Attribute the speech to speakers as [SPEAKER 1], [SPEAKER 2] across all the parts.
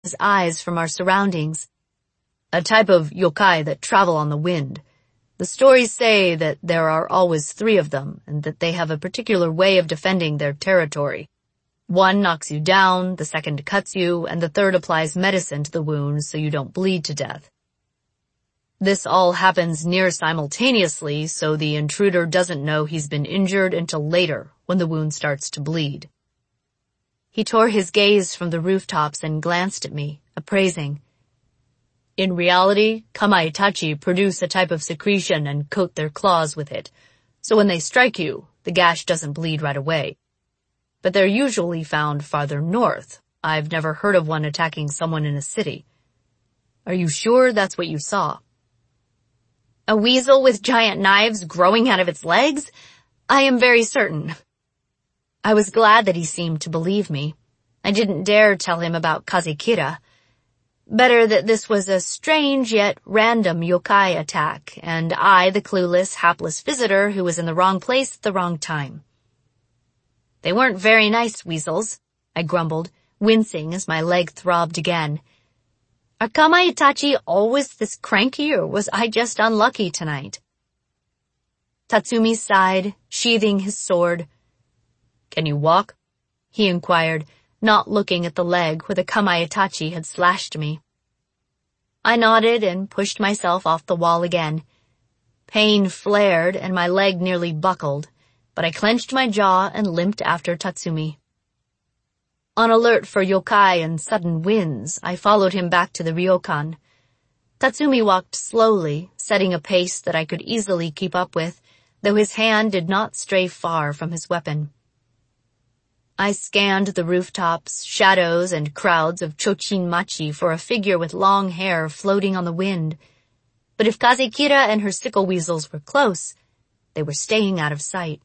[SPEAKER 1] his eyes from our surroundings. A type of yokai that travel on the wind. The stories say that there are always 3 of them, and that they have a particular way of defending their territory. One knocks you down, the second cuts you, and the third applies medicine to the wounds so you don't bleed to death. This all happens near simultaneously, so the intruder doesn't know he's been injured until later, when the wound starts to bleed. He tore his gaze from the rooftops and glanced at me, appraising. In reality, Kamaitachi produce a type of secretion and coat their claws with it, so when they strike you, the gash doesn't bleed right away. But they're usually found farther north. I've never heard of one attacking someone in a city. Are you sure that's what you saw? A weasel with giant knives growing out of its legs? I am very certain. I was glad that he seemed to believe me. I didn't dare tell him about Kazekira. Better that this was a strange yet random yokai attack, and I the clueless, hapless visitor who was in the wrong place at the wrong time. They weren't very nice weasels, I grumbled, wincing as my leg throbbed again. Are Kamaitachi always this cranky, or was I just unlucky tonight? Tatsumi sighed, sheathing his sword. Can you walk? He inquired, not looking at the leg where the Kamaitachi had slashed me. I nodded and pushed myself off the wall again. Pain flared and my leg nearly buckled, but I clenched my jaw and limped after Tatsumi. On alert for yokai and sudden winds, I followed him back to the ryokan. Tatsumi walked slowly, setting a pace that I could easily keep up with, though his hand did not stray far from his weapon. I scanned the rooftops, shadows, and crowds of Chochinmachi for a figure with long hair floating on the wind. But if Kazekira and her sickle weasels were close, they were staying out of sight.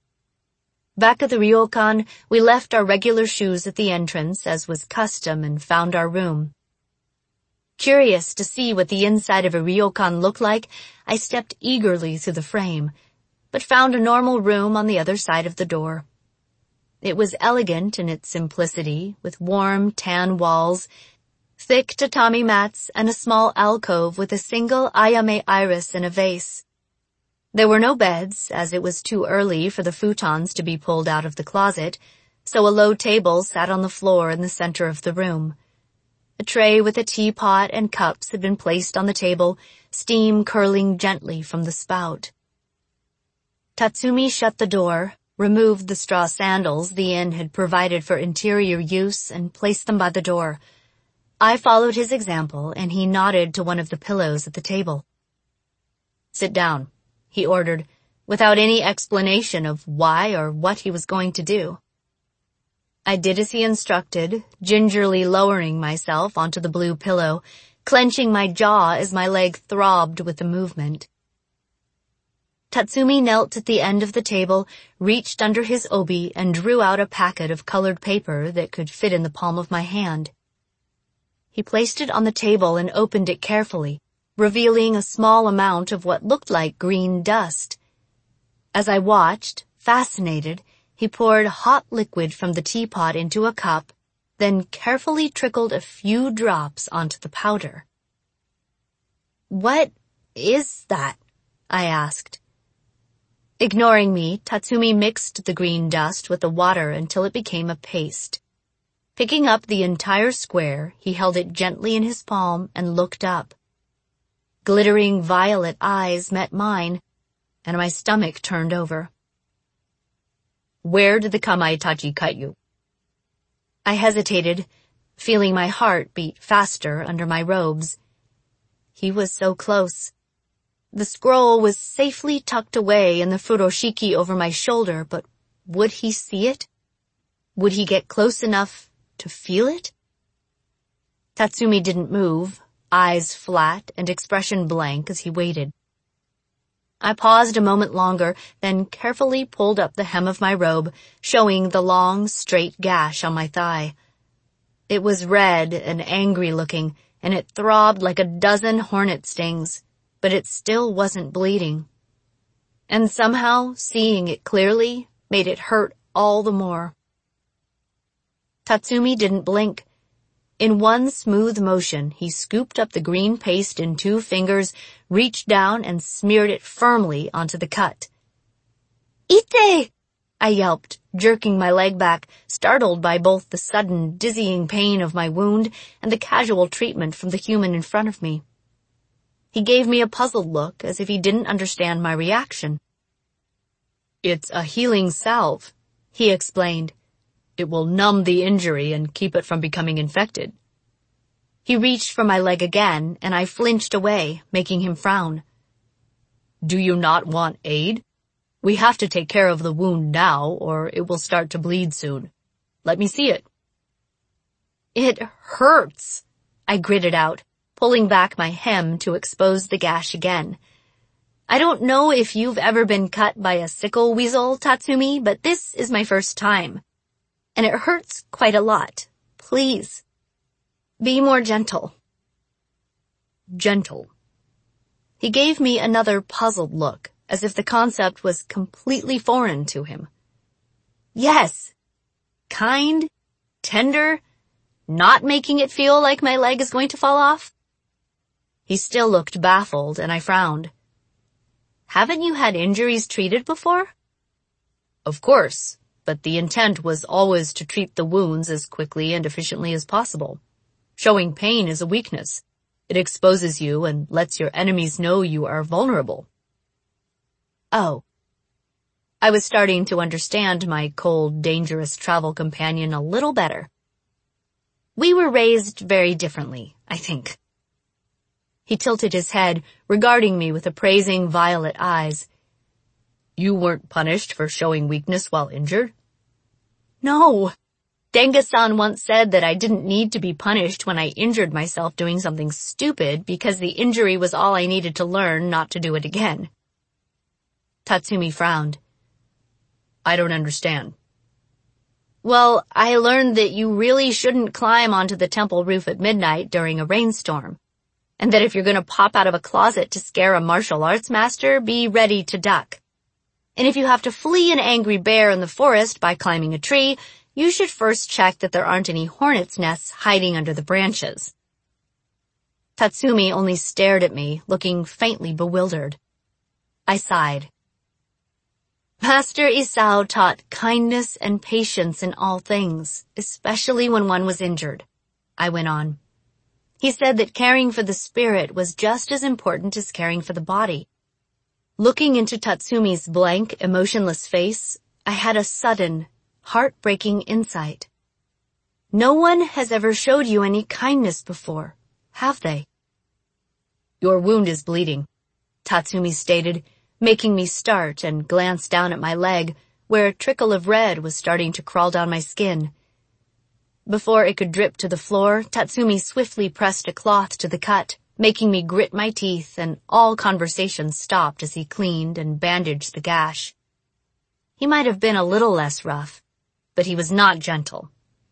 [SPEAKER 1] Back at the ryokan, we left our regular shoes at the entrance, as was custom, and found our room. Curious to see what the inside of a ryokan looked like, I stepped eagerly through the frame, but found a normal room on the other side of the door. It was elegant in its simplicity, with warm, tan walls, thick tatami mats, and a small alcove with a single ayame iris in a vase. There were no beds, as it was too early for the futons to be pulled out of the closet, so a low table sat on the floor in the center of the room. A tray with a teapot and cups had been placed on the table, steam curling gently from the spout. Tatsumi shut the door, removed the straw sandals the inn had provided for interior use, and placed them by the door. I followed his example, and he nodded to one of the pillows at the table. Sit down, he ordered, without any explanation of why or what he was going to do. I did as he instructed, gingerly lowering myself onto the blue pillow, clenching my jaw as my leg throbbed with the movement. Tatsumi knelt at the end of the table, reached under his obi, and drew out a packet of colored paper that could fit in the palm of my hand. He placed it on the table and opened it carefully, revealing a small amount of what looked like green dust. As I watched, fascinated, he poured hot liquid from the teapot into a cup, then carefully trickled a few drops onto the powder. "What is that?" I asked. Ignoring me, Tatsumi mixed the green dust with the water until it became a paste. Picking up the entire square, he held it gently in his palm and looked up. Glittering violet eyes met mine, and my stomach turned over. "Where did the Kamaitachi cut you?" I hesitated, feeling my heart beat faster under my robes. He was so close. The scroll was safely tucked away in the furoshiki over my shoulder, but would he see it? Would he get close enough to feel it? Tatsumi didn't move, eyes flat and expression blank as he waited. I paused a moment longer, then carefully pulled up the hem of my robe, showing the long, straight gash on my thigh. It was red and angry-looking, and it throbbed like a dozen hornet stings, but it still wasn't bleeding. And somehow, seeing it clearly made it hurt all the more. Tatsumi didn't blink. In one smooth motion, he scooped up the green paste in 2 fingers, reached down, and smeared it firmly onto the cut. "Ite!" I yelped, jerking my leg back, startled by both the sudden, dizzying pain of my wound and the casual treatment from the human in front of me. He gave me a puzzled look, as if he didn't understand my reaction. "It's a healing salve," he explained. "It will numb the injury and keep it from becoming infected." He reached for my leg again, and I flinched away, making him frown. "Do you not want aid? We have to take care of the wound now, or it will start to bleed soon. Let me see it." "It hurts," I gritted out, pulling back my hem to expose the gash again. "I don't know if you've ever been cut by a sickle weasel, Tatsumi, but this is my first time. And it hurts quite a lot. Please. Be more gentle." Gentle. He gave me another puzzled look, as if the concept was completely foreign to him. "Yes. Kind, tender, not making it feel like my leg is going to fall off?" He still looked baffled, and I frowned. "Haven't you had injuries treated before?" "Of course, but the intent was always to treat the wounds as quickly and efficiently as possible. Showing pain is a weakness. It exposes you and lets your enemies know you are vulnerable." Oh. I was starting to understand my cold, dangerous travel companion a little better. We were raised very differently, I think. He tilted his head, regarding me with appraising violet eyes. "You weren't punished for showing weakness while injured?" "No. Denga-san once said that I didn't need to be punished when I injured myself doing something stupid because the injury was all I needed to learn not to do it again." Tatsumi frowned. "I don't understand." "Well, I learned that you really shouldn't climb onto the temple roof at midnight during a rainstorm, and that if you're going to pop out of a closet to scare a martial arts master, be ready to duck. And if you have to flee an angry bear in the forest by climbing a tree, you should first check that there aren't any hornets' nests hiding under the branches." Tatsumi only stared at me, looking faintly bewildered. I sighed. "Master Isao taught kindness and patience in all things, especially when one was injured," I went on. "He said that caring for the spirit was just as important as caring for the body." Looking into Tatsumi's blank, emotionless face, I had a sudden, heartbreaking insight. "No one has ever showed you any kindness before, have they?" "Your wound is bleeding," Tatsumi stated, making me start and glance down at my leg, where a trickle of red was starting to crawl down my skin. Before it could drip to the floor, Tatsumi swiftly pressed a cloth to the cut, making me grit my teeth, and all conversation stopped as he cleaned and bandaged the gash. He might have been a little less rough, but he was not gentle.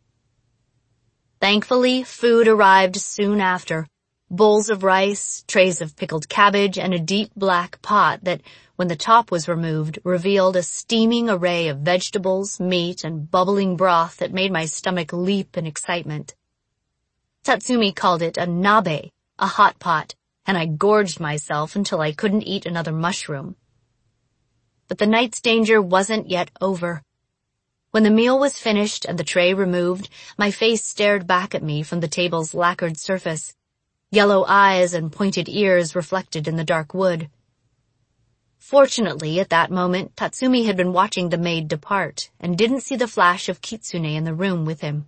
[SPEAKER 1] Thankfully, food arrived soon after. Bowls of rice, trays of pickled cabbage, and a deep black pot that, when the top was removed, revealed a steaming array of vegetables, meat, and bubbling broth that made my stomach leap in excitement. Tatsumi called it a nabe, a hot pot, and I gorged myself until I couldn't eat another mushroom. But the night's danger wasn't yet over. When the meal was finished and the tray removed, my face stared back at me from the table's lacquered surface. Yellow eyes and pointed ears reflected in the dark wood. Fortunately, at that moment, Tatsumi had been watching the maid depart and didn't see the flash of Kitsune in the room with him.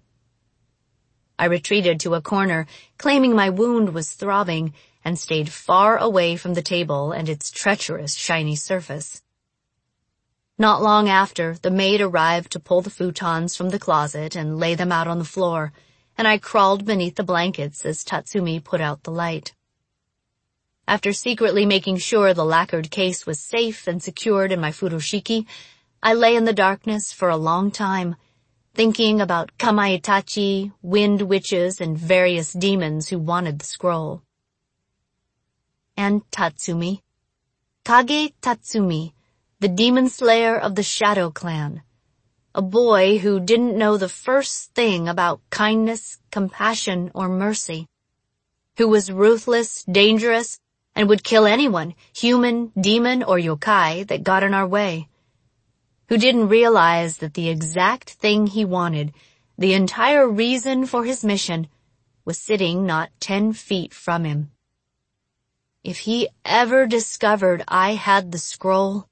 [SPEAKER 1] I retreated to a corner, claiming my wound was throbbing, and stayed far away from the table and its treacherous, shiny surface. Not long after, the maid arrived to pull the futons from the closet and lay them out on the floor, and I crawled beneath the blankets as Tatsumi put out the light. After secretly making sure the lacquered case was safe and secured in my furoshiki, I lay in the darkness for a long time, thinking about Kamaitachi, wind witches, and various demons who wanted the scroll. And Tatsumi. Kage Tatsumi, the demon slayer of the Shadow Clan. A boy who didn't know the first thing about kindness, compassion, or mercy. Who was ruthless, dangerous, and would kill anyone, human, demon, or yokai, that got in our way. Who didn't realize that the exact thing he wanted, the entire reason for his mission, was sitting not 10 feet from him. If he ever discovered I had the scroll...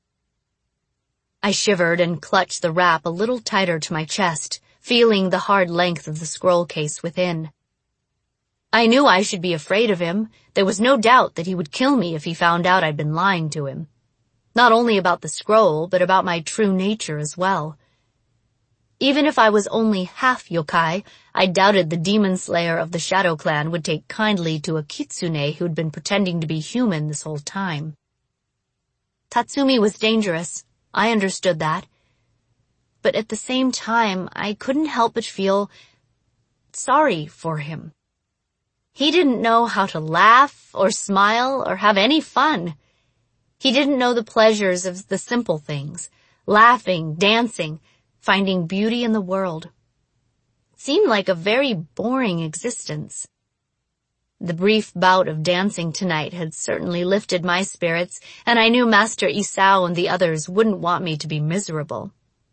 [SPEAKER 1] I shivered and clutched the wrap a little tighter to my chest, feeling the hard length of the scroll case within. I knew I should be afraid of him. There was no doubt that he would kill me if he found out I'd been lying to him. Not only about the scroll, but about my true nature as well. Even if I was only half yokai, I doubted the demon slayer of the Shadow Clan would take kindly to a kitsune who'd been pretending to be human this whole time. Tatsumi was dangerous. I understood that. But at the same time, I couldn't help but feel sorry for him. He didn't know how to laugh or smile or have any fun. He didn't know the pleasures of the simple things, laughing, dancing, finding beauty in the world. It seemed like a very boring existence. The brief bout of dancing tonight had certainly lifted my spirits, and I knew Master Isao and the others wouldn't want me to be miserable.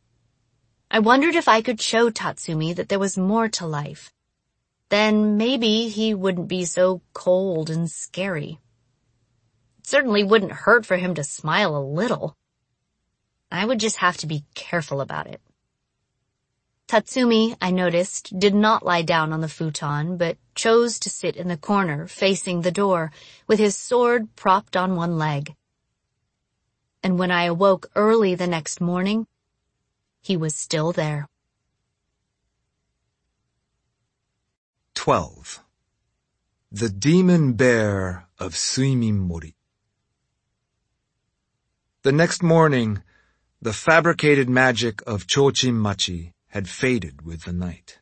[SPEAKER 1] I wondered if I could show Tatsumi that there was more to life. Then maybe he wouldn't be so cold and scary. It certainly wouldn't hurt for him to smile a little. I would just have to be careful about it. Tatsumi, I noticed, did not lie down on the futon, but chose to sit in the corner, facing the door, with his sword propped on one leg. And when I awoke early the next morning, he was still there.
[SPEAKER 2] 12. The Demon Bear of Suimin Mori. The next morning, the fabricated magic of Chochin-machi had faded with the night.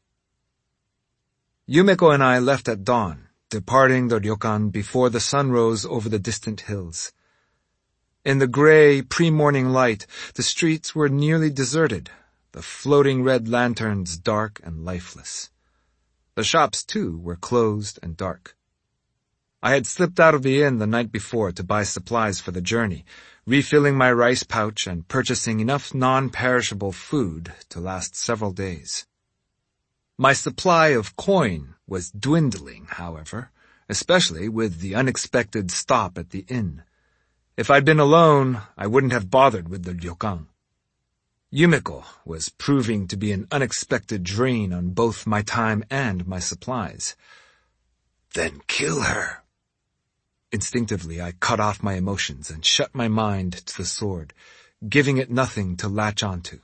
[SPEAKER 2] Yumeko and I left at dawn, departing the ryokan before the sun rose over the distant hills. In the gray, pre-morning light, the streets were nearly deserted, the floating red lanterns dark and lifeless. The shops, too, were closed and dark. I had slipped out of the inn the night before to buy supplies for the journey, refilling my rice pouch and purchasing enough non-perishable food to last several days. My supply of coin was dwindling, however, especially with the unexpected stop at the inn. If I'd been alone, I wouldn't have bothered with the ryokan. Yumeko was proving to be an unexpected drain on both my time and my supplies. Then kill her. Instinctively, I cut off my emotions and shut my mind to the sword, giving it nothing to latch onto.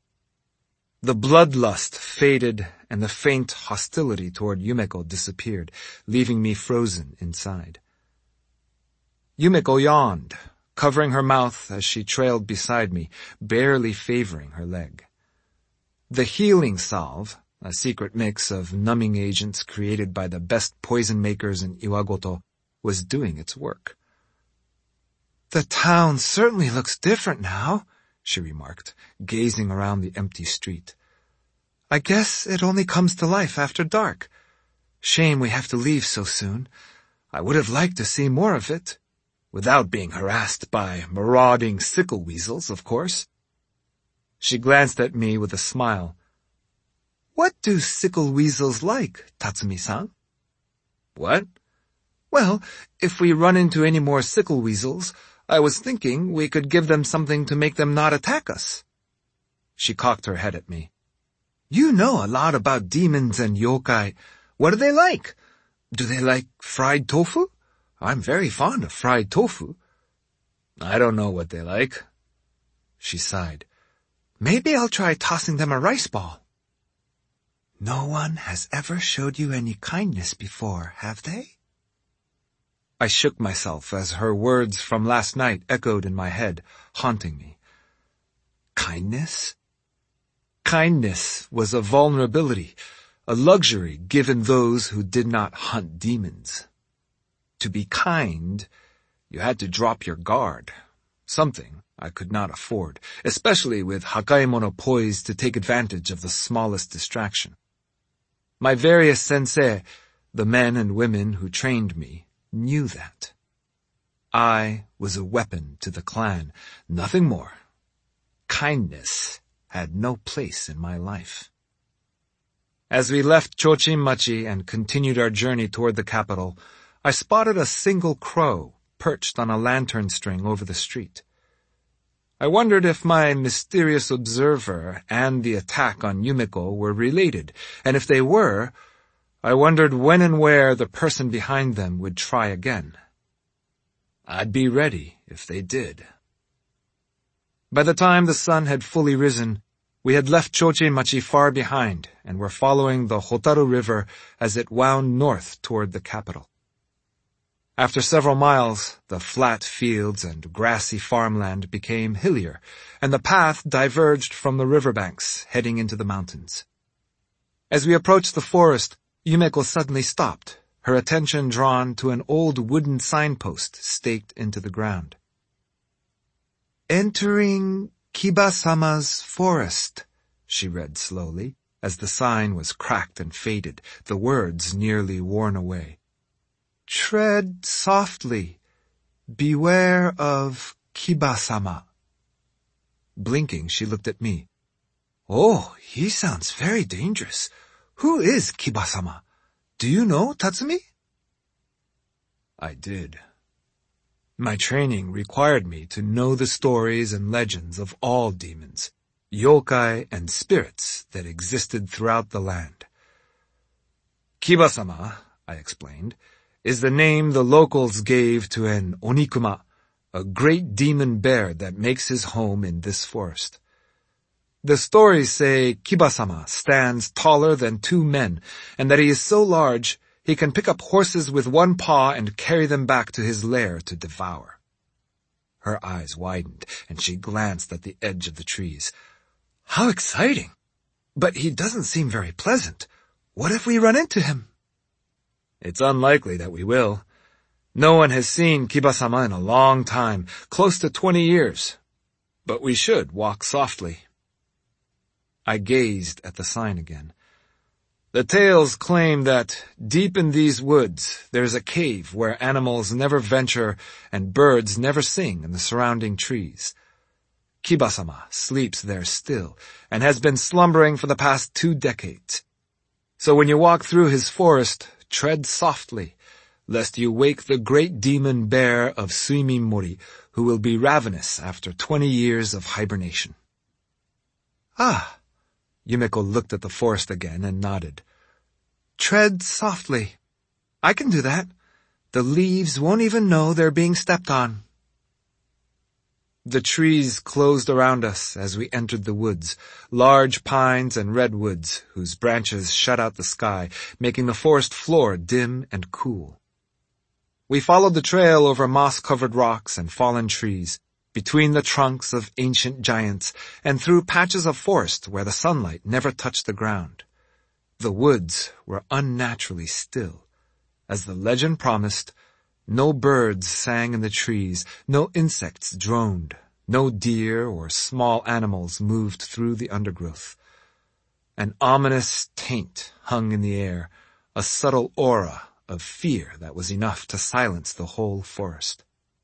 [SPEAKER 2] The bloodlust faded and the faint hostility toward Yumeko disappeared, leaving me frozen inside. Yumeko yawned, covering her mouth as she trailed beside me, barely favoring her leg. The healing salve, a secret mix of numbing agents created by the best poison makers in Iwagoto, was doing its work. "The town certainly looks different now," she remarked, gazing around the empty street. "I guess it only comes to life after dark. Shame we have to leave so soon. I would have liked to see more of it. Without being harassed by marauding sickle weasels, of course." She glanced at me with a smile. "What do sickle weasels like, Tatsumi-san?" "What?" "Well, if we run into any more sickle weasels, I was thinking we could give them something to make them not attack us." She cocked her head at me. "You know a lot about demons and yokai. What do they like? Do they like fried tofu? I'm very fond of fried tofu." "I don't know what they like." She sighed. "Maybe I'll try tossing them a rice ball." "No one has ever showed you any kindness before, have they?" I shook myself as her words from last night echoed in my head, haunting me. Kindness? Kindness was a vulnerability, a luxury given those who did not hunt demons. To be kind, you had to drop your guard. Something, I could not afford, especially with Hakaimono poised to take advantage of the smallest distraction. My various sensei, the men and women who trained me, knew that. I was a weapon to the clan, nothing more. Kindness had no place in my life. As we left Chochinmachi and continued our journey toward the capital, I spotted a single crow perched on a lantern string over the street. I wondered if my mysterious observer and the attack on Yumeko were related, and if they were, I wondered when and where the person behind them would try again. I'd be ready if they did. By the time the sun had fully risen, we had left Chochinmachi far behind and were following the Hotaru River as it wound north toward the capital. After several miles, the flat fields and grassy farmland became hillier, and the path diverged from the riverbanks, heading into the mountains. As we approached the forest, Yumeko suddenly stopped, her attention drawn to an old wooden signpost staked into the ground. "Entering Kiba-sama's forest," she read slowly, as the sign was cracked and faded, the words nearly worn away. "Tread softly. Beware of Kiba-sama." Blinking, she looked at me. "Oh, he sounds very dangerous. Who is Kiba-sama? Do you know, Tatsumi?" I did. My training required me to know the stories and legends of all demons, yokai, and spirits that existed throughout the land. Kiba-sama, I explained, is the name the locals gave to an onikuma, a great demon bear that makes his home in this forest. The stories say Kiba-sama stands taller than 2 men, and that he is so large he can pick up horses with one paw and carry them back to his lair to devour. Her eyes widened, and she glanced at the edge of the trees. "How exciting! But he doesn't seem very pleasant. What if we run into him?" "It's unlikely that we will. No one has seen Kiba-sama in a long time, close to 20 years. But we should walk softly." I gazed at the sign again. The tales claim that deep in these woods there's a cave where animals never venture and birds never sing in the surrounding trees. Kiba-sama sleeps there still and has been slumbering for the past 2 decades. So when you walk through his forest, tread softly, lest you wake the great demon bear of Suimin-mori, who will be ravenous after 20 years of hibernation. "Ah," Yumeko looked at the forest again and nodded. "Tread softly. I can do that. The leaves won't even know they're being stepped on." The trees closed around us as we entered the woods, large pines and redwoods whose branches shut out the sky, making the forest floor dim and cool. We followed the trail over moss-covered rocks and fallen trees, between the trunks of ancient giants, and through patches of forest where the sunlight never touched the ground. The woods were unnaturally still. As the legend promised, no birds sang in the trees, no insects droned, no deer or small animals moved through the undergrowth. An ominous taint hung in the air, a subtle aura of fear that was enough to silence the whole forest.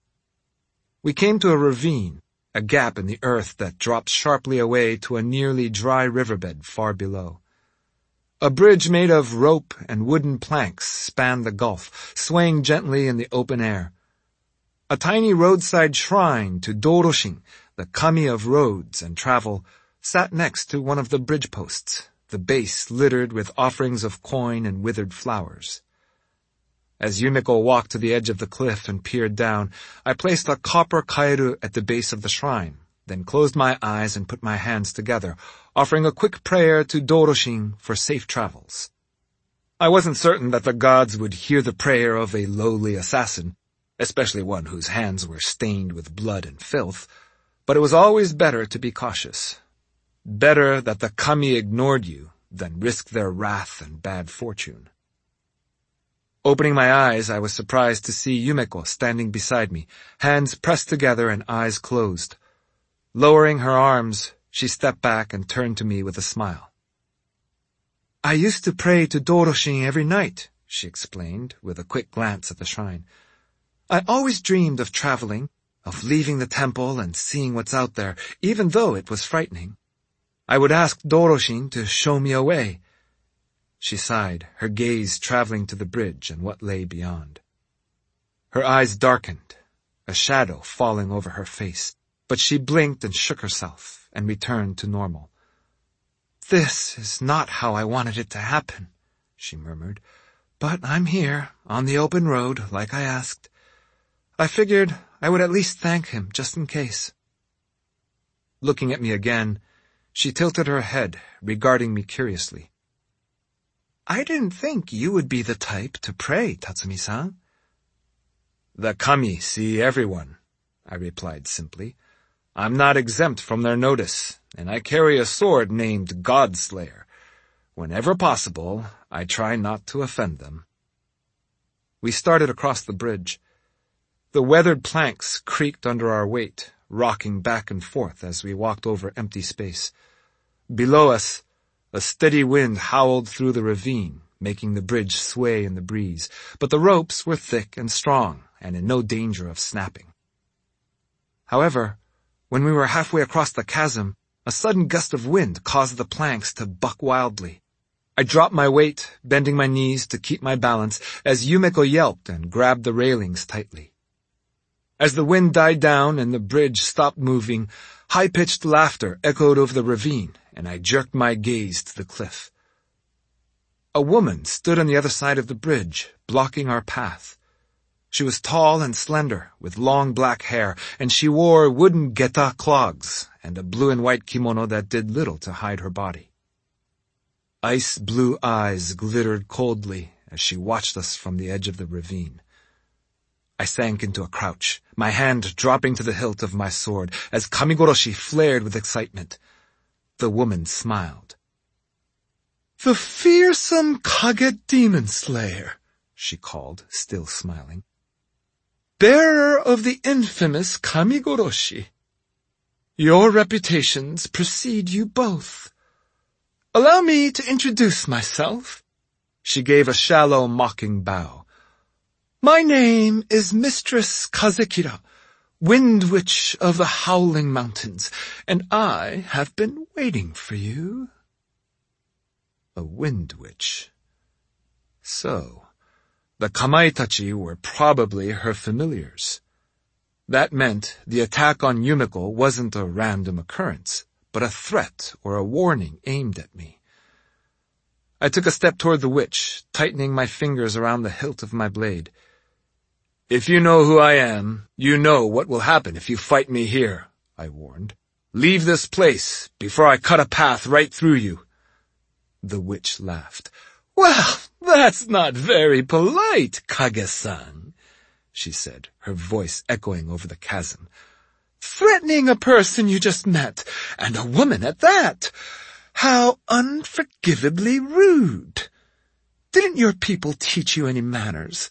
[SPEAKER 2] We came to a ravine, a gap in the earth that dropped sharply away to a nearly dry riverbed far below. A bridge made of rope and wooden planks spanned the gulf, swaying gently in the open air. A tiny roadside shrine to Doroshin, the kami of roads and travel, sat next to one of the bridge posts, the base littered with offerings of coin and withered flowers. As Yumeko walked to the edge of the cliff and peered down, I placed a copper kaeru at the base of the shrine, then closed my eyes and put my hands together, offering a quick prayer to Doroshin for safe travels. I wasn't certain that the gods would hear the prayer of a lowly assassin, especially one whose hands were stained with blood and filth, but it was always better to be cautious. Better that the kami ignored you than risk their wrath and bad fortune. Opening my eyes, I was surprised to see Yumeko standing beside me, hands pressed together and eyes closed. Lowering her arms, she stepped back and turned to me with a smile. "I used to pray to Doroshin every night," she explained, with a quick glance at the shrine. "I always dreamed of traveling, of leaving the temple and seeing what's out there, even though it was frightening. I would ask Doroshin to show me a way." She sighed, her gaze traveling to the bridge and what lay beyond. Her eyes darkened, a shadow falling over her face, but she blinked and shook herself and returned to normal. "This is not how I wanted it to happen," she murmured, "but I'm here, on the open road, like I asked. I figured I would at least thank him, just in case." Looking at me again, she tilted her head, regarding me curiously. "I didn't think you would be the type to pray, Tatsumi-san." "The kami see everyone," I replied simply. "I'm not exempt from their notice, and I carry a sword named Godslayer. Whenever possible, I try not to offend them." We started across the bridge. The weathered planks creaked under our weight, rocking back and forth as we walked over empty space. Below us, a steady wind howled through the ravine, making the bridge sway in the breeze, but the ropes were thick and strong and in no danger of snapping. However, when we were halfway across the chasm, a sudden gust of wind caused the planks to buck wildly. I dropped my weight, bending my knees to keep my balance, as Yumeko yelped and grabbed the railings tightly. As the wind died down and the bridge stopped moving, high-pitched laughter echoed over the ravine, and I jerked my gaze to the cliff. A woman stood on the other side of the bridge, blocking our path. She was tall and slender, with long black hair, and she wore wooden geta clogs and a blue and white kimono that did little to hide her body. Ice-blue eyes glittered coldly as she watched us from the edge of the ravine. I sank into a crouch, my hand dropping to the hilt of my sword as Kamigoroshi flared with excitement. The woman smiled. "The fearsome Kage Demon Slayer," she called, still smiling. "Bearer of the infamous Kamigoroshi. Your reputations precede you both. Allow me to introduce myself." She gave a shallow, mocking bow. "My name is Mistress Kazekira, Wind Witch of the Howling Mountains, and I have been waiting for you." A Wind Witch. So, the Kamaitachi were probably her familiars. That meant the attack on Yumeko wasn't a random occurrence, but a threat or a warning aimed at me. I took a step toward the witch, tightening my fingers around the hilt of my blade. "If you know who I am, you know what will happen if you fight me here," I warned. "Leave this place before I cut a path right through you." The witch laughed. "Well, that's not very polite, Kage-san," she said, her voice echoing over the chasm. "Threatening a person you just met, and a woman at that. How unforgivably rude. Didn't your people teach you any manners?"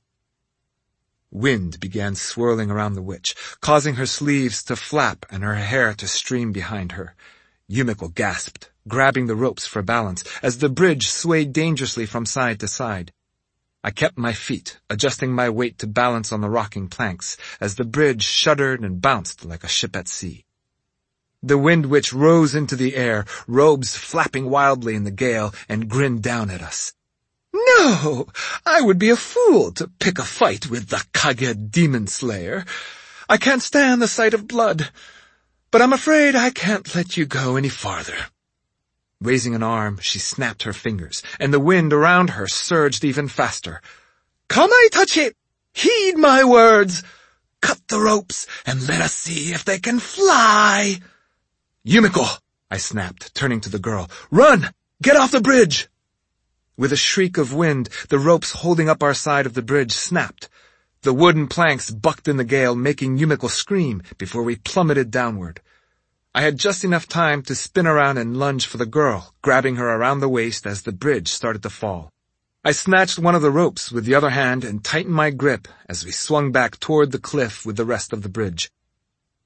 [SPEAKER 2] Wind began swirling around the witch, causing her sleeves to flap and her hair to stream behind her. Yumeko gasped, grabbing the ropes for balance, as the bridge swayed dangerously from side to side. I kept my feet, adjusting my weight to balance on the rocking planks, as the bridge shuddered and bounced like a ship at sea. The Wind Witch rose into the air, robes flapping wildly in the gale, and grinned down at us. "No, I would be a fool to pick a fight with the Kage Demon Slayer. I can't stand the sight of blood, but I'm afraid I can't let you go any farther." Raising an arm, she snapped her fingers, and the wind around her surged even faster. "Kamaitachi, heed my words. Cut the ropes and let us see if they can fly." "Yumeko," I snapped, turning to the girl. "Run! Get off the bridge!" With a shriek of wind, the ropes holding up our side of the bridge snapped. The wooden planks bucked in the gale, making Yumeko scream before we plummeted downward. I had just enough time to spin around and lunge for the girl, grabbing her around the waist as the bridge started to fall. I snatched one of the ropes with the other hand and tightened my grip as we swung back toward the cliff with the rest of the bridge.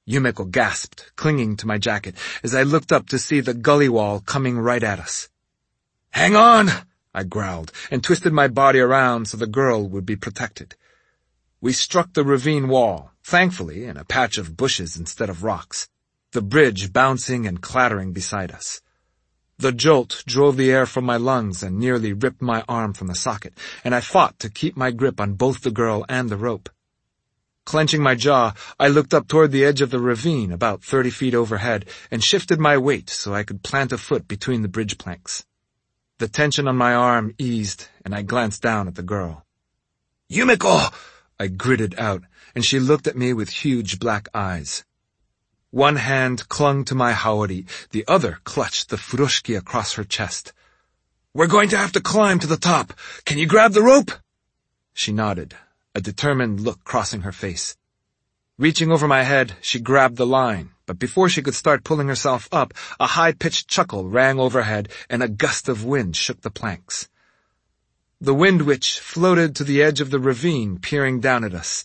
[SPEAKER 2] Yumeko gasped, clinging to my jacket, as I looked up to see the gully wall coming right at us. "Hang on!" I growled, and twisted my body around so the girl would be protected. We struck the ravine wall, thankfully in a patch of bushes instead of rocks, the bridge bouncing and clattering beside us. The jolt drove the air from my lungs and nearly ripped my arm from the socket, and I fought to keep my grip on both the girl and the rope. Clenching my jaw, I looked up toward the edge of the ravine about 30 feet overhead and shifted my weight so I could plant a foot between the bridge planks. The tension on my arm eased, and I glanced down at the girl. "Yumeko!" I gritted out, and she looked at me with huge black eyes. One hand clung to my haori, the other clutched the furoshiki across her chest. "We're going to have to climb to the top. Can you grab the rope?" She nodded, a determined look crossing her face. Reaching over my head, she grabbed the line, but before she could start pulling herself up, a high-pitched chuckle rang overhead and a gust of wind shook the planks. The Wind Witch floated to the edge of the ravine, peering down at us.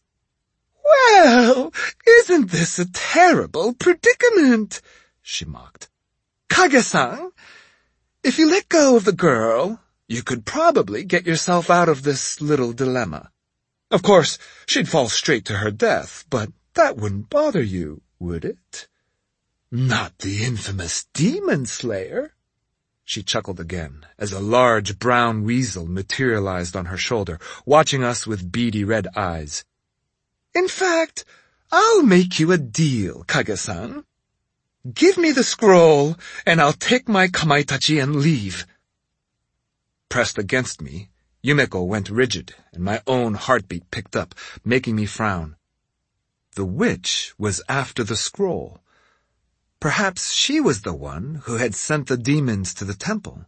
[SPEAKER 2] "Well, isn't this a terrible predicament?" she mocked. "Kage-san, if you let go of the girl, you could probably get yourself out of this little dilemma. Of course, she'd fall straight to her death, but that wouldn't bother you, would it? Not the infamous Demon Slayer." She chuckled again, as a large brown weasel materialized on her shoulder, watching us with beady red eyes. "In fact, I'll make you a deal, Kage-san. Give me the scroll, and I'll take my kamaitachi and leave." Pressed against me, Yumeko went rigid, and my own heartbeat picked up, making me frown. The witch was after the scroll. Perhaps she was the one who had sent the demons to the temple.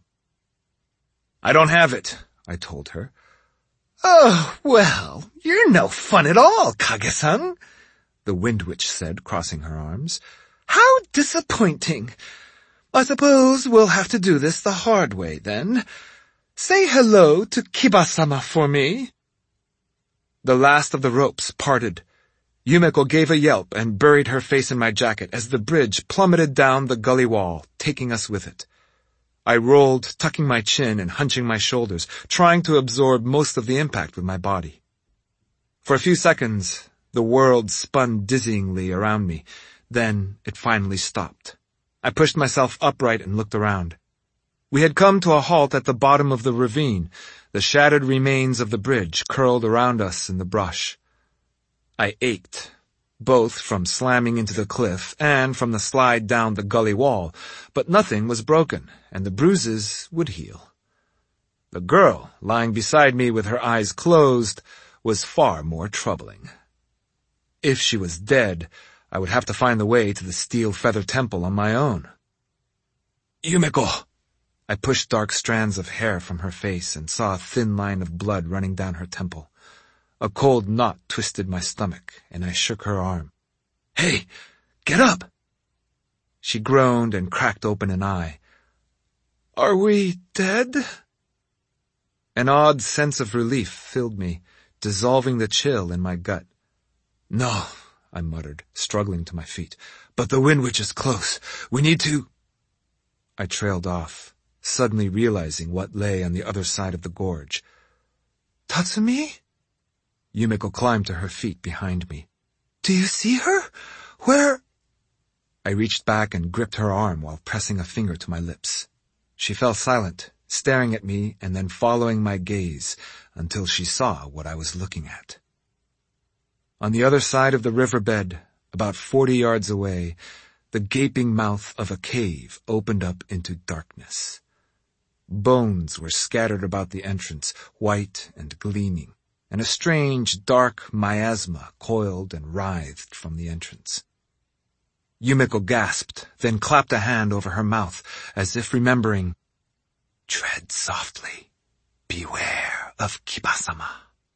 [SPEAKER 2] "I don't have it," I told her. "Oh, well, you're no fun at all, Kage-san," the Wind Witch said, crossing her arms. "How disappointing. I suppose we'll have to do this the hard way, then. Say hello to Kiba-sama for me." The last of the ropes parted. Yumeko gave a yelp and buried her face in my jacket as the bridge plummeted down the gully wall, taking us with it. I rolled, tucking my chin and hunching my shoulders, trying to absorb most of the impact with my body. For a few seconds, the world spun dizzyingly around me. Then it finally stopped. I pushed myself upright and looked around. We had come to a halt at the bottom of the ravine, the shattered remains of the bridge curled around us in the brush. I ached, both from slamming into the cliff and from the slide down the gully wall, but nothing was broken, and the bruises would heal. The girl, lying beside me with her eyes closed, was far more troubling. If she was dead, I would have to find the way to the Steel Feather Temple on my own. "Yumeko!" I pushed dark strands of hair from her face and saw a thin line of blood running down her temple. A cold knot twisted my stomach, and I shook her arm. "Hey, get up!" She groaned and cracked open an eye. "Are we dead?" An odd sense of relief filled me, dissolving the chill in my gut. "No," I muttered, struggling to my feet. "But the Wind Witch is close. We need to—" I trailed off, suddenly realizing what lay on the other side of the gorge. "Tatsumi?" Yumeko climbed to her feet behind me. "Do you see her? Where—" I reached back and gripped her arm while pressing a finger to my lips. She fell silent, staring at me and then following my gaze until she saw what I was looking at. On the other side of the riverbed, about 40 yards away, the gaping mouth of a cave opened up into darkness. Bones were scattered about the entrance, white and gleaming, and a strange, dark miasma coiled and writhed from the entrance. Yumeko gasped, then clapped a hand over her mouth, as if remembering, "Tread softly. Beware of Kiba-sama."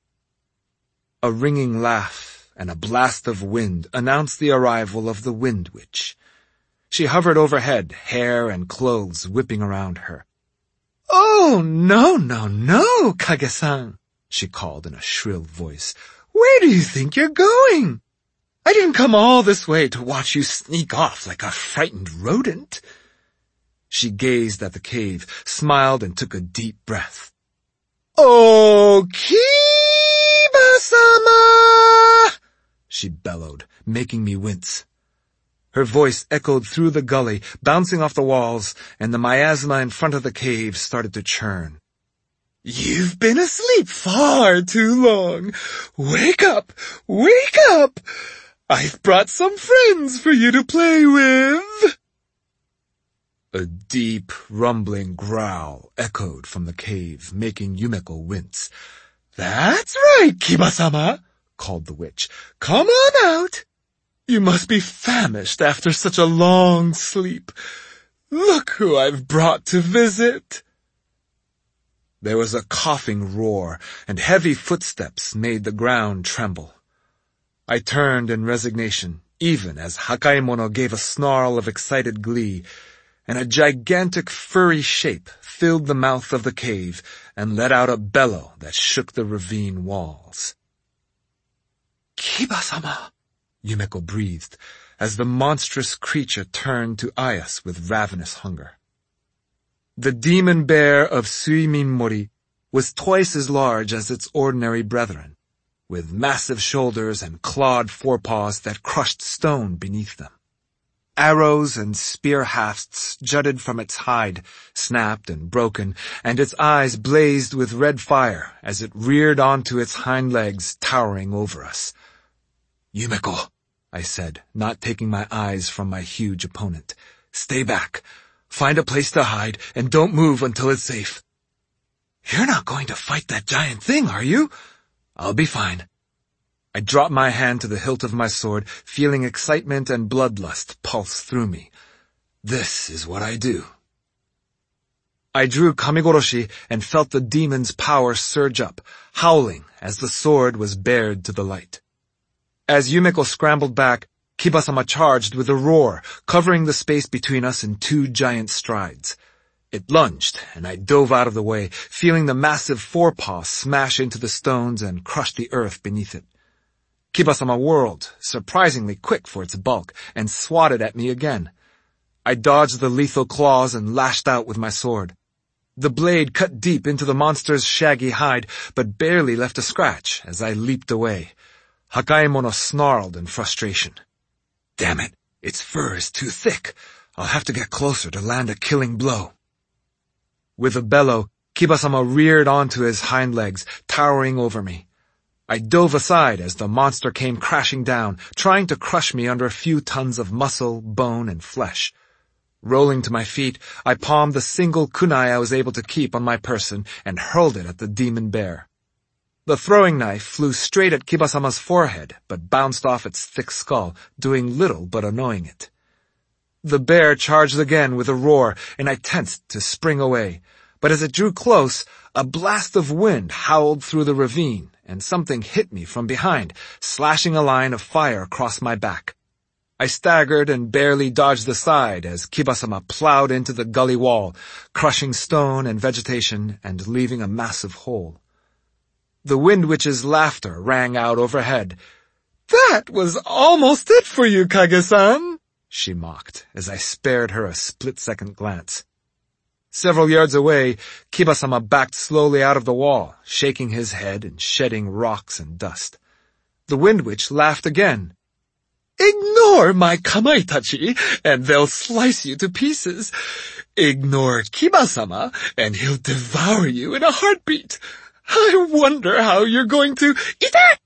[SPEAKER 2] A ringing laugh and a blast of wind announced the arrival of the Wind Witch. She hovered overhead, hair and clothes whipping around her. "Oh, no, Kage-san," she called in a shrill voice. "Where do you think you're going? I didn't come all this way to watch you sneak off like a frightened rodent." She gazed at the cave, smiled, and took a deep breath. "Oh, Kiba-sama!" she bellowed, making me wince. Her voice echoed through the gully, bouncing off the walls, and the miasma in front of the cave started to churn. "You've been asleep far too long. Wake up! Wake up! I've brought some friends for you to play with." A deep, rumbling growl echoed from the cave, making Yumeko wince. "That's right, Kiba-sama," called the witch. "Come on out. You must be famished after such a long sleep. Look who I've brought to visit." There was a coughing roar, and heavy footsteps made the ground tremble. I turned in resignation, even as Hakaimono gave a snarl of excited glee, and a gigantic furry shape filled the mouth of the cave and let out a bellow that shook the ravine walls. "Kiba-sama," Yumeko breathed, as the monstrous creature turned to eye us with ravenous hunger. The demon bear of Suiminmori was twice as large as its ordinary brethren, with massive shoulders and clawed forepaws that crushed stone beneath them. Arrows and spear hafts jutted from its hide, snapped and broken, and its eyes blazed with red fire as it reared onto its hind legs, towering over us. "Yumeko," I said, not taking my eyes from my huge opponent. "Stay back. Find a place to hide, and don't move until it's safe." "You're not going to fight that giant thing, are you?" "I'll be fine." I dropped my hand to the hilt of my sword, feeling excitement and bloodlust pulse through me. This is what I do. I drew Kamigoroshi and felt the demon's power surge up, howling as the sword was bared to the light. As Yumeko scrambled back, Kiba-sama charged with a roar, covering the space between us in 2 giant strides. It lunged, and I dove out of the way, feeling the massive forepaw smash into the stones and crush the earth beneath it. Kiba-sama whirled, surprisingly quick for its bulk, and swatted at me again. I dodged the lethal claws and lashed out with my sword. The blade cut deep into the monster's shaggy hide, but barely left a scratch as I leaped away. Hakaimono snarled in frustration. "Damn it, its fur is too thick. I'll have to get closer to land a killing blow." With a bellow, Kiba-sama reared onto his hind legs, towering over me. I dove aside as the monster came crashing down, trying to crush me under a few tons of muscle, bone, and flesh. Rolling to my feet, I palmed the single kunai I was able to keep on my person and hurled it at the demon bear. The throwing knife flew straight at Kiba-sama's forehead, but bounced off its thick skull, doing little but annoying it. The bear charged again with a roar, and I tensed to spring away. But as it drew close, a blast of wind howled through the ravine, and something hit me from behind, slashing a line of fire across my back. I staggered and barely dodged aside as Kiba-sama plowed into the gully wall, crushing stone and vegetation and leaving a massive hole. The Wind Witch's laughter rang out overhead. "That was almost it for you, Kage-san," she mocked as I spared her a split-second glance. Several yards away, Kiba-sama backed slowly out of the wall, shaking his head and shedding rocks and dust. The Wind Witch laughed again. "Ignore my kamaitachi, and they'll slice you to pieces. Ignore Kiba-sama, and he'll devour you in a heartbeat. I wonder how you're going to eat it!"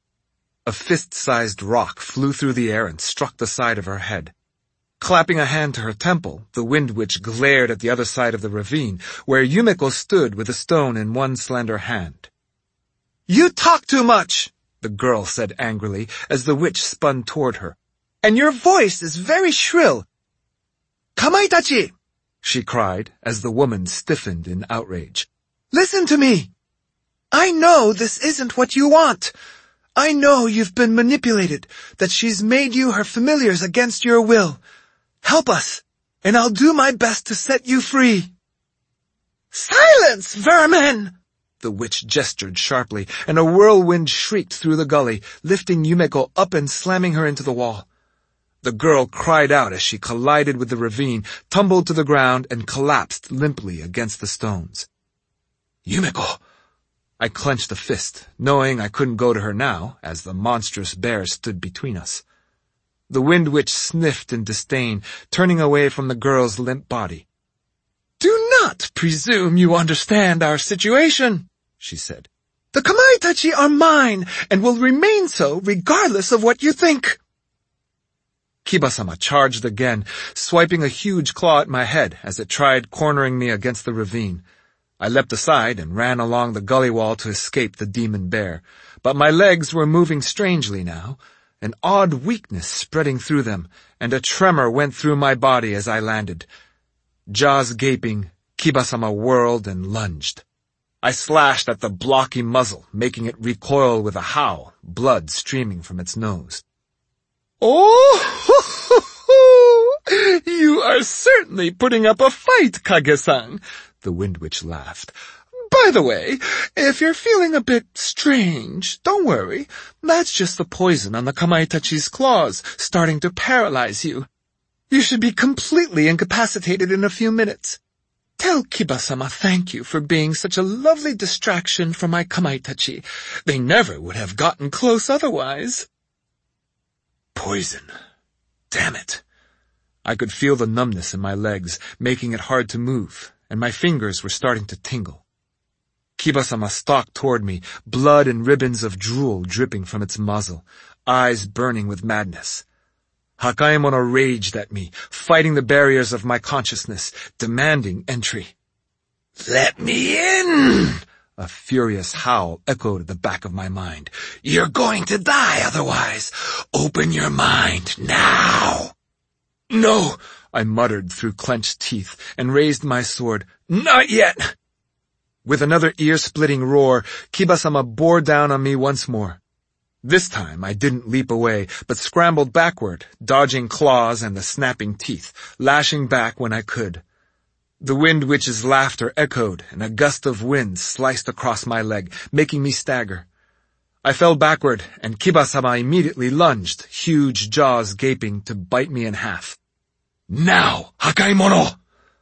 [SPEAKER 2] A fist-sized rock flew through the air and struck the side of her head. Clapping a hand to her temple, the Wind Witch glared at the other side of the ravine, where Yumeko stood with a stone in one slender hand. "You talk too much," the girl said angrily as the witch spun toward her. "And your voice is very shrill." "Kamaitachi!" she cried as the woman stiffened in outrage. "Listen to me! I know this isn't what you want. I know you've been manipulated, that she's made you her familiars against your will. Help us, and I'll do my best to set you free." "Silence, vermin!" The witch gestured sharply, and a whirlwind shrieked through the gully, lifting Yumeko up and slamming her into the wall. The girl cried out as she collided with the ravine, tumbled to the ground, and collapsed limply against the stones. Yumeko! I clenched a fist, knowing I couldn't go to her now, as the monstrous bear stood between us. The wind witch sniffed in disdain, turning away from the girl's limp body. "Do not presume you understand our situation," she said. "The Kamaitachi are mine, and will remain so regardless of what you think." Kiba-sama charged again, swiping a huge claw at my head as it tried cornering me against the ravine. I leapt aside and ran along the gully wall to escape the demon bear, but my legs were moving strangely now, an odd weakness spreading through them, and a tremor went through my body as I landed. Jaws gaping, Kiba-sama whirled and lunged. I slashed at the blocky muzzle, making it recoil with a howl, blood streaming from its nose. "Oh, you are certainly putting up a fight, Kage-san," the Wind Witch laughed. "By the way, if you're feeling a bit strange, don't worry. That's just the poison on the Kamaitachi's claws, starting to paralyze you. You should be completely incapacitated in a few minutes. Tell Kiba-sama thank you for being such a lovely distraction from my Kamaitachi. They never would have gotten close otherwise." Poison. Damn it. I could feel the numbness in my legs, making it hard to move, and my fingers were starting to tingle. Kiba-sama stalked toward me, blood and ribbons of drool dripping from its muzzle, eyes burning with madness. Hakaimono raged at me, fighting the barriers of my consciousness, demanding entry. "Let me in!" A furious howl echoed at the back of my mind. "You're going to die otherwise. Open your mind now." "No," I muttered through clenched teeth and raised my sword. "Not yet." With another ear-splitting roar, Kiba-sama bore down on me once more. This time I didn't leap away, but scrambled backward, dodging claws and the snapping teeth, lashing back when I could. The Wind Witch's laughter echoed, and a gust of wind sliced across my leg, making me stagger. I fell backward, and Kiba-sama immediately lunged, huge jaws gaping to bite me in half. "Now, Hakaimono!"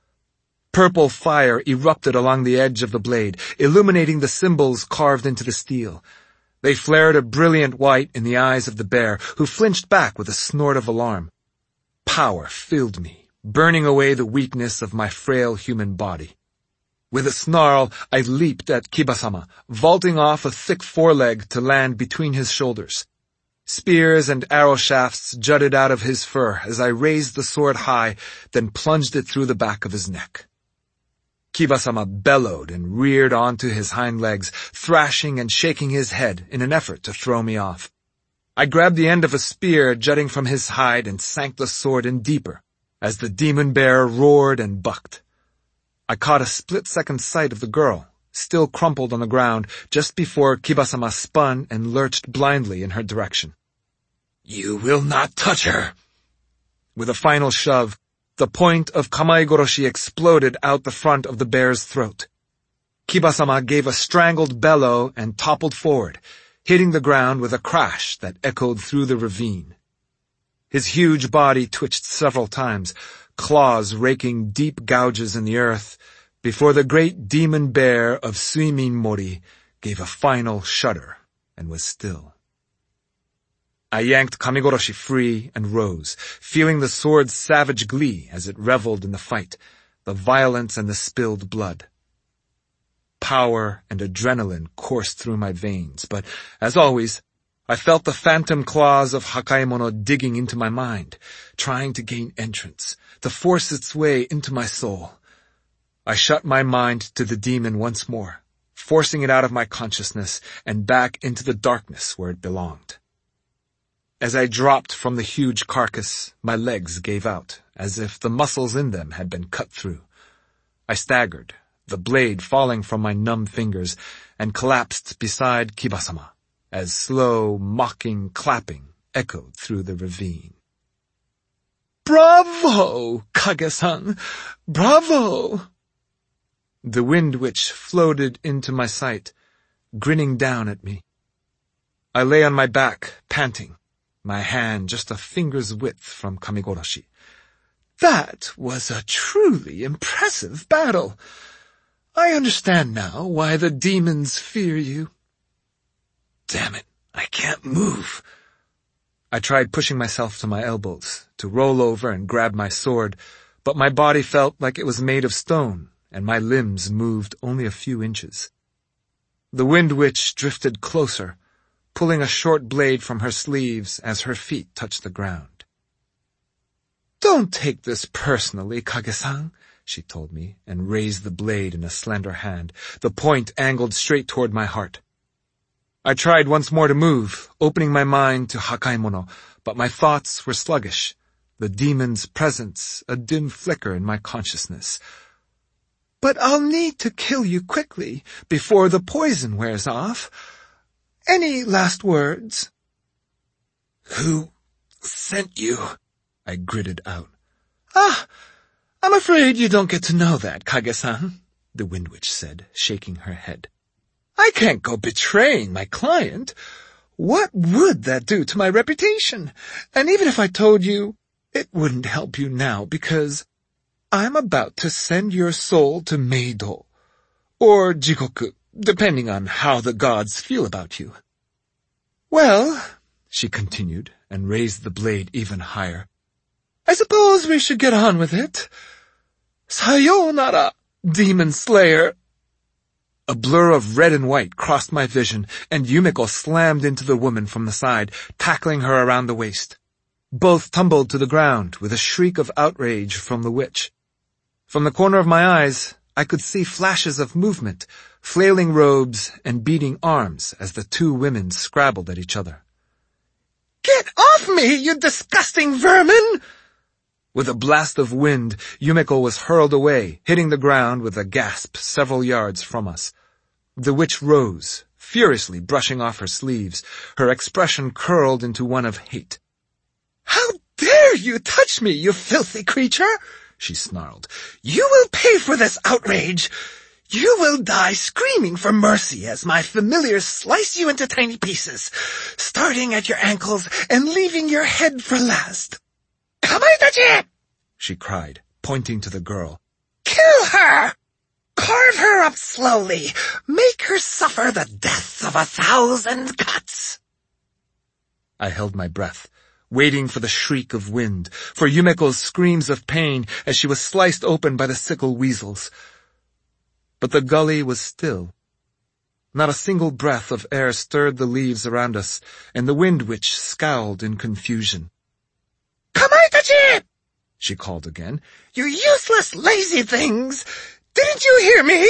[SPEAKER 2] Purple fire erupted along the edge of the blade, illuminating the symbols carved into the steel. They flared a brilliant white in the eyes of the bear, who flinched back with a snort of alarm. Power filled me, burning away the weakness of my frail human body. With a snarl, I leaped at Kiba-sama, vaulting off a thick foreleg to land between his shoulders. Spears and arrow shafts jutted out of his fur as I raised the sword high, then plunged it through the back of his neck. Kiba-sama bellowed and reared onto his hind legs, thrashing and shaking his head in an effort to throw me off. I grabbed the end of a spear jutting from his hide and sank the sword in deeper, as the demon bear roared and bucked. I caught a split-second sight of the girl, still crumpled on the ground, just before Kiba-sama spun and lurched blindly in her direction. "You will not touch her!" With a final shove, the point of Kamaigoroshi exploded out the front of the bear's throat. Kiba-sama gave a strangled bellow and toppled forward, hitting the ground with a crash that echoed through the ravine. His huge body twitched several times, claws raking deep gouges in the earth, before the great demon bear of Suimin Mori gave a final shudder and was still. I yanked Kamigoroshi free and rose, feeling the sword's savage glee as it reveled in the fight, the violence and the spilled blood. Power and adrenaline coursed through my veins, but, as always, I felt the phantom claws of Hakaimono digging into my mind, trying to gain entrance, to force its way into my soul. I shut my mind to the demon once more, forcing it out of my consciousness and back into the darkness where it belonged. As I dropped from the huge carcass, my legs gave out, as if the muscles in them had been cut through. I staggered, the blade falling from my numb fingers, and collapsed beside Kiba-sama, as slow, mocking clapping echoed through the ravine. "Bravo, Kage-san! Bravo!" The Wind Witch floated into my sight, grinning down at me. I lay on my back, panting, my hand just a finger's width from Kamigoroshi. That was a truly impressive battle. I understand now why the demons fear you. Damn it, I can't move. I tried pushing myself to my elbows, to roll over and grab my sword, but my body felt like it was made of stone, and my limbs moved only a few inches. The Wind Witch drifted closer, pulling a short blade from her sleeves as her feet touched the ground. Don't take this personally, Kage-san, she told me, and raised the blade in a slender hand, the point angled straight toward my heart. I tried once more to move, opening my mind to Hakaimono, but my thoughts were sluggish, the demon's presence a dim flicker in my consciousness. But I'll need to kill you quickly, before the poison wears off. Any last words? Who sent you? I gritted out. I'm afraid you don't get to know that, Kage-san, the Wind Witch said, shaking her head. I can't go betraying my client. What would that do to my reputation? And even if I told you, it wouldn't help you now because I'm about to send your soul to Meido, or Jigoku, depending on how the gods feel about you. Well, she continued, and raised the blade even higher, I suppose we should get on with it. Sayonara, demon slayer. A blur of red and white crossed my vision, and Yumeko slammed into the woman from the side, tackling her around the waist. Both tumbled to the ground with a shriek of outrage from the witch. From the corner of my eyes, I could see flashes of movement, flailing robes and beating arms as the two women scrabbled at each other. Get off me, you disgusting vermin! With a blast of wind, Yumeko was hurled away, hitting the ground with a gasp several yards from us. The witch rose, furiously brushing off her sleeves, her expression curled into one of hate. How dare you touch me, you filthy creature! She snarled. You will pay for this outrage! You will die screaming for mercy as my familiars slice you into tiny pieces, starting at your ankles and leaving your head for last. Kamaitachi! She cried, pointing to the girl. Kill her! Carve her up slowly. Make her suffer the death of 1,000 cuts. I held my breath, waiting for the shriek of wind, for Yumeko's screams of pain as she was sliced open by the sickle weasels. But the gully was still. Not a single breath of air stirred the leaves around us, and the Wind Witch scowled in confusion. Kamaitachi! She called again. You useless, lazy things! Didn't you hear me?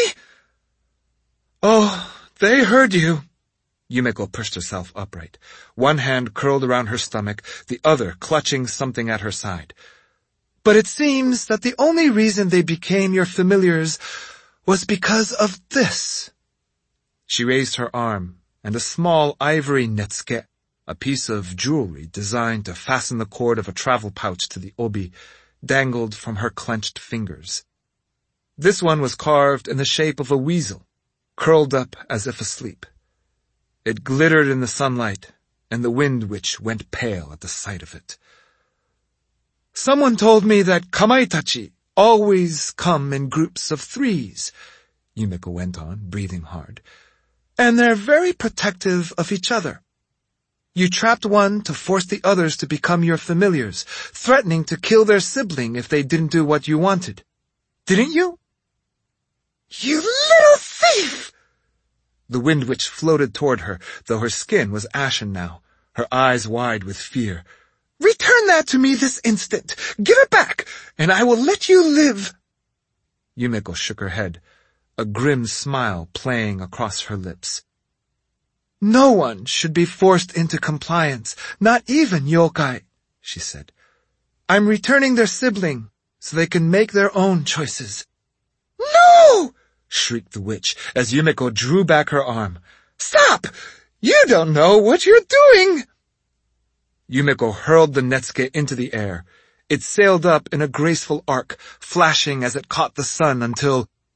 [SPEAKER 2] Oh, they heard you. Yumeko pushed herself upright, one hand curled around her stomach, the other clutching something at her side. But it seems that the only reason they became your familiars was because of this. She raised her arm, and a small ivory netsuke, a piece of jewelry designed to fasten the cord of a travel pouch to the obi, dangled from her clenched fingers. This one was carved in the shape of a weasel, curled up as if asleep. It glittered in the sunlight, and the Wind Witch went pale at the sight of it. Someone told me that Kamaitachi always come in groups of 3s, Yumeko went on, breathing hard, and they're very protective of each other. You trapped one to force the others to become your familiars, threatening to kill their sibling if they didn't do what you wanted. Didn't you? You little thief! The Wind Witch floated toward her, though her skin was ashen now, her eyes wide with fear. Return that to me this instant! Give it back, and I will let you live! Yumeko shook her head, a grim smile playing across her lips. No one should be forced into compliance, not even yokai, she said. I'm returning their sibling, so they can make their own choices. No! Shrieked the witch as Yumeko drew back her arm. Stop! You don't know what you're doing! Yumeko hurled the netsuke into the air. It sailed up in a graceful arc, flashing as it caught the sun until,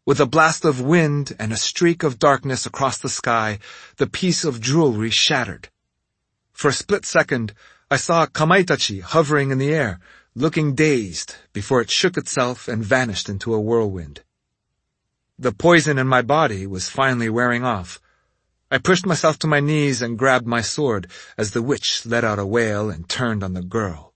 [SPEAKER 2] With a blast of wind and a streak of darkness across the sky, the piece of jewelry shattered. For a split second, I saw Kamaitachi hovering in the air, looking dazed, before it shook itself and vanished into a whirlwind. The poison in my body was finally wearing off. I pushed myself to my knees and grabbed my sword as the witch let out a wail and turned on the girl.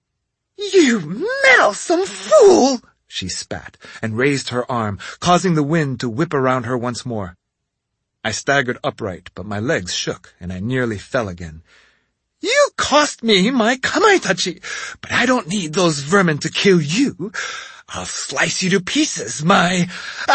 [SPEAKER 3] "You meddlesome fool!"
[SPEAKER 2] she spat, and raised her arm, causing the wind to whip around her once more. I staggered upright, but my legs shook, and I nearly fell again.
[SPEAKER 3] "You cost me my Kamaitachi, but I don't need those vermin to kill you. I'll slice you to pieces, my...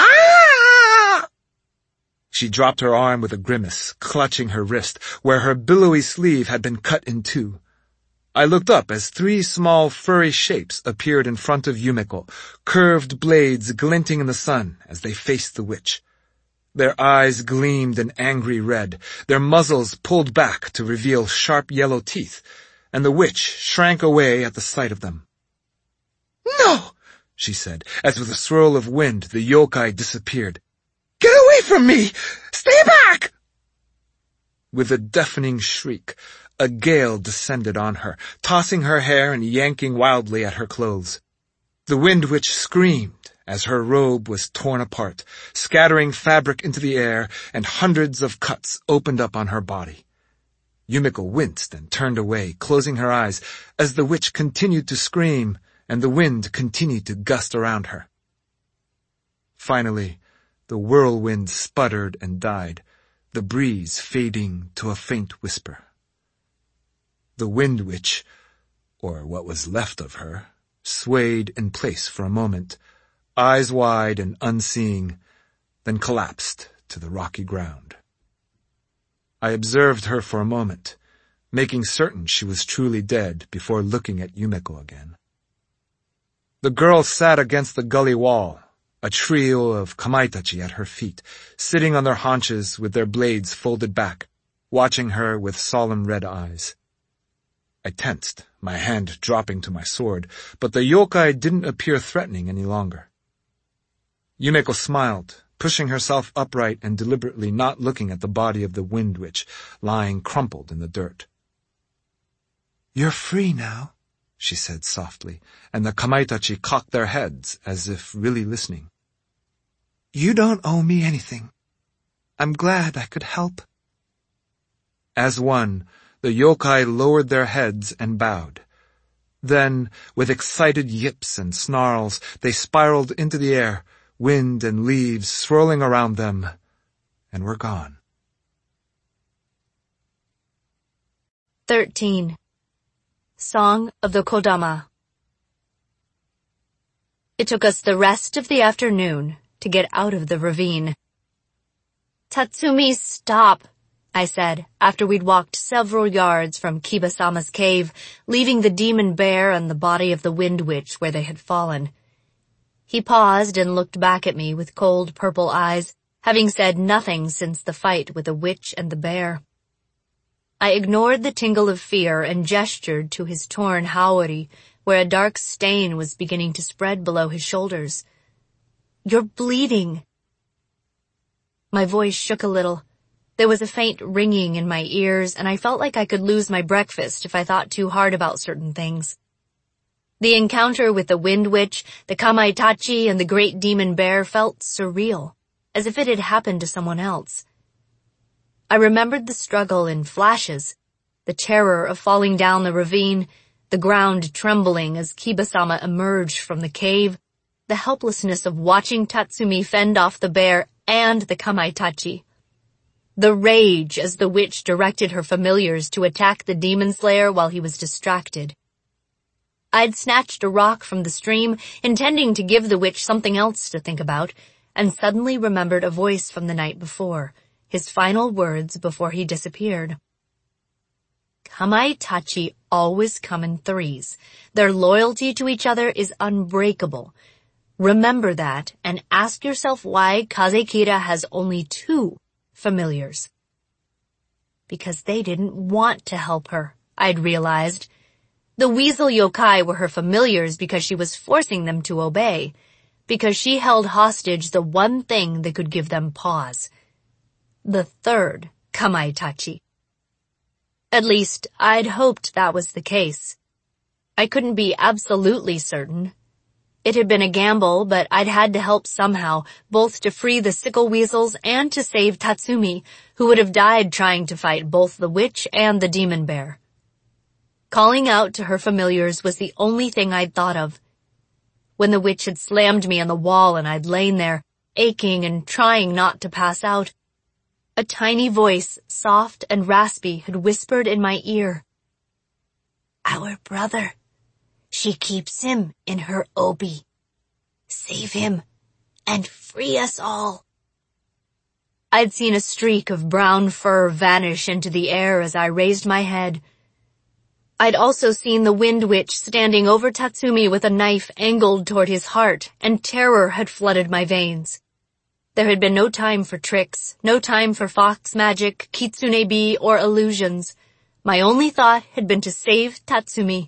[SPEAKER 3] Ah!"
[SPEAKER 2] She dropped her arm with a grimace, clutching her wrist, where her billowy sleeve had been cut in two. I looked up as 3 small furry shapes appeared in front of Yumeko, curved blades glinting in the sun as they faced the witch. Their eyes gleamed an angry red, their muzzles pulled back to reveal sharp yellow teeth, and the witch shrank away at the sight of them.
[SPEAKER 3] "No!"
[SPEAKER 2] she said, as with a swirl of wind the yokai disappeared.
[SPEAKER 3] "Get away from me! Stay back!"
[SPEAKER 2] With a deafening shriek, a gale descended on her, tossing her hair and yanking wildly at her clothes. The wind witch screamed as her robe was torn apart, scattering fabric into the air, and hundreds of cuts opened up on her body. Yumeko winced and turned away, closing her eyes, as the witch continued to scream and the wind continued to gust around her. Finally, the whirlwind sputtered and died, the breeze fading to a faint whisper. The wind witch, or what was left of her, swayed in place for a moment, eyes wide and unseeing, then collapsed to the rocky ground. I observed her for a moment, making certain she was truly dead before looking at Yumeko again. The girl sat against the gully wall, a trio of Kamaitachi at her feet, sitting on their haunches with their blades folded back, watching her with solemn red eyes. I tensed, my hand dropping to my sword, but the yokai didn't appear threatening any longer. Yumeko smiled, pushing herself upright and deliberately not looking at the body of the wind witch lying crumpled in the dirt.
[SPEAKER 3] "You're free now,"
[SPEAKER 2] she said softly, and the Kamaitachi cocked their heads as if really listening.
[SPEAKER 3] "You don't owe me anything. I'm glad I could help."
[SPEAKER 2] As one, the yokai lowered their heads and bowed. Then, with excited yips and snarls, they spiraled into the air, wind and leaves swirling around them, and were gone.
[SPEAKER 1] 13. Song of the Kodama. It took us the rest of the afternoon to get out of the ravine. "Tatsumi, stop," I said, after we'd walked several yards from Kiba-sama's cave, leaving the demon bear and the body of the wind witch where they had fallen. He paused and looked back at me with cold purple eyes, having said nothing since the fight with the witch and the bear. I ignored the tingle of fear and gestured to his torn haori, where a dark stain was beginning to spread below his shoulders. "You're bleeding." My voice shook a little. There was a faint ringing in my ears, and I felt like I could lose my breakfast if I thought too hard about certain things. The encounter with the wind witch, the Kamaitachi, and the great demon bear felt surreal, as if it had happened to someone else. I remembered the struggle in flashes, the terror of falling down the ravine, the ground trembling as Kiba-sama emerged from the cave, the helplessness of watching Tatsumi fend off the bear and the Kamaitachi. The rage as the witch directed her familiars to attack the demon slayer while he was distracted. I'd snatched a rock from the stream, intending to give the witch something else to think about, and suddenly remembered a voice from the night before, his final words before he disappeared. Kamaitachi always come in threes. Their loyalty to each other is unbreakable. Remember that and ask yourself why Kazekira has only 2 familiars. Because they didn't want to help her, I'd realized. The weasel yokai were her familiars because she was forcing them to obey. because she held hostage the one thing that could give them pause. The third Kamaitachi. At least, I'd hoped that was the case. I couldn't be absolutely certain. It had been a gamble, but I'd had to help somehow, both to free the sickle weasels and to save Tatsumi, who would have died trying to fight both the witch and the demon bear. Calling out to her familiars was the only thing I'd thought of. When the witch had slammed me on the wall and I'd lain there, aching and trying not to pass out, a tiny voice, soft and raspy, had whispered in my ear. "Our brother. She keeps him in her obi. Save him and free us all." I'd seen a streak of brown fur vanish into the air as I raised my head. I'd also seen the wind witch standing over Tatsumi with a knife angled toward his heart, and terror had flooded my veins. There had been no time for tricks, no time for fox magic, kitsune-bi, or illusions. My only thought had been to save Tatsumi.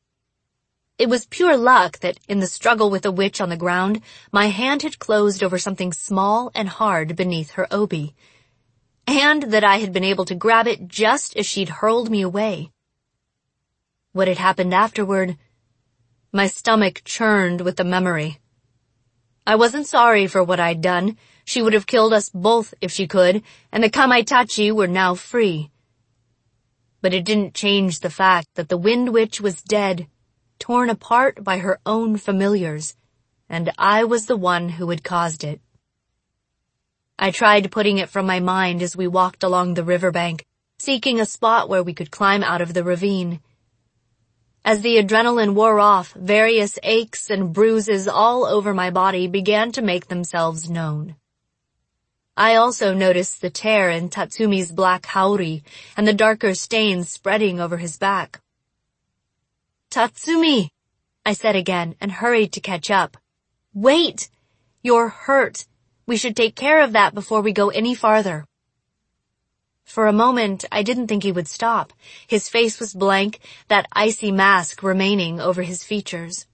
[SPEAKER 1] It was pure luck that, in the struggle with the witch on the ground, my hand had closed over something small and hard beneath her obi, and that I had been able to grab it just as she'd hurled me away. What had happened afterward? My stomach churned with the memory. I wasn't sorry for what I'd done. She would have killed us both if she could, and the Kamaitachi were now free. But it didn't change the fact that the wind witch was dead, torn apart by her own familiars, and I was the one who had caused it. I tried putting it from my mind as we walked along the riverbank, seeking a spot where we could climb out of the ravine. As the adrenaline wore off, various aches and bruises all over my body began to make themselves known. I also noticed the tear in Tatsumi's black haori and the darker stains spreading over his back. "Tatsumi," I said again and hurried to catch up. "Wait! You're hurt. We should take care of that before we go any farther." For a moment, I didn't think he would stop. His face was blank, that icy mask remaining over his features.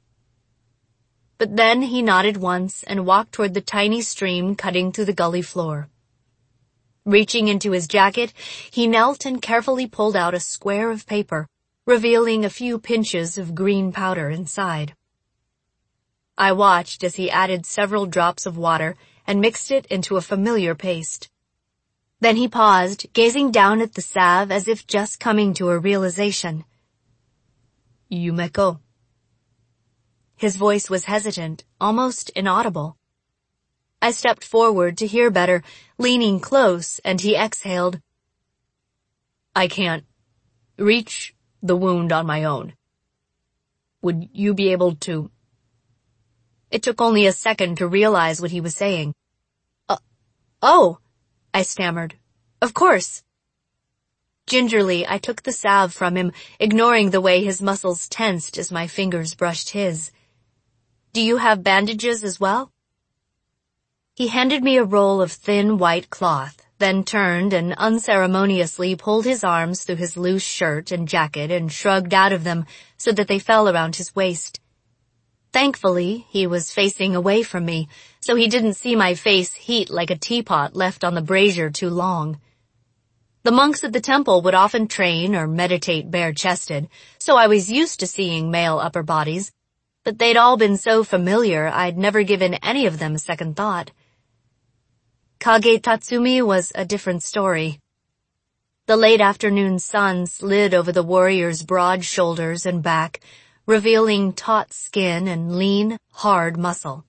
[SPEAKER 1] But then he nodded once and walked toward the tiny stream cutting through the gully floor. Reaching into his jacket, he knelt and carefully pulled out a square of paper, revealing a few pinches of green powder inside. I watched as he added several drops of water and mixed it into a familiar paste. Then he paused, gazing down at the salve as if just coming to a realization. "Yumeko." His voice was hesitant, almost inaudible. I stepped forward to hear better, leaning close, and he exhaled. "I can't reach the wound on my own. Would you be able to—" It took only a second to realize what he was saying. Oh, I stammered. "Of course." Gingerly, I took the salve from him, ignoring the way his muscles tensed as my fingers brushed his. "Do you have bandages as well?" He handed me a roll of thin white cloth, then turned and unceremoniously pulled his arms through his loose shirt and jacket and shrugged out of them so that they fell around his waist. Thankfully, he was facing away from me, so he didn't see my face heat like a teapot left on the brazier too long. The monks at the temple would often train or meditate bare-chested, so I was used to seeing male upper bodies, but they'd all been so familiar I'd never given any of them a second thought. Kage Tatsumi was a different story. The late afternoon sun slid over the warrior's broad shoulders and back, revealing taut skin and lean, hard muscle.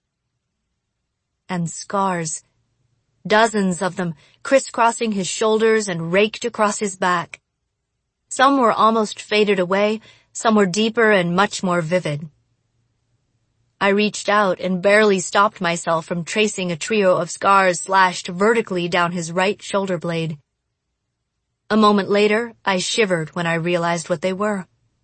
[SPEAKER 1] And scars. Dozens of them, crisscrossing his shoulders and raked across his back. Some were almost faded away, some were deeper and much more vivid. I reached out and barely stopped myself from tracing a trio of scars slashed vertically down his right shoulder blade. A moment later, I shivered when I realized what they were.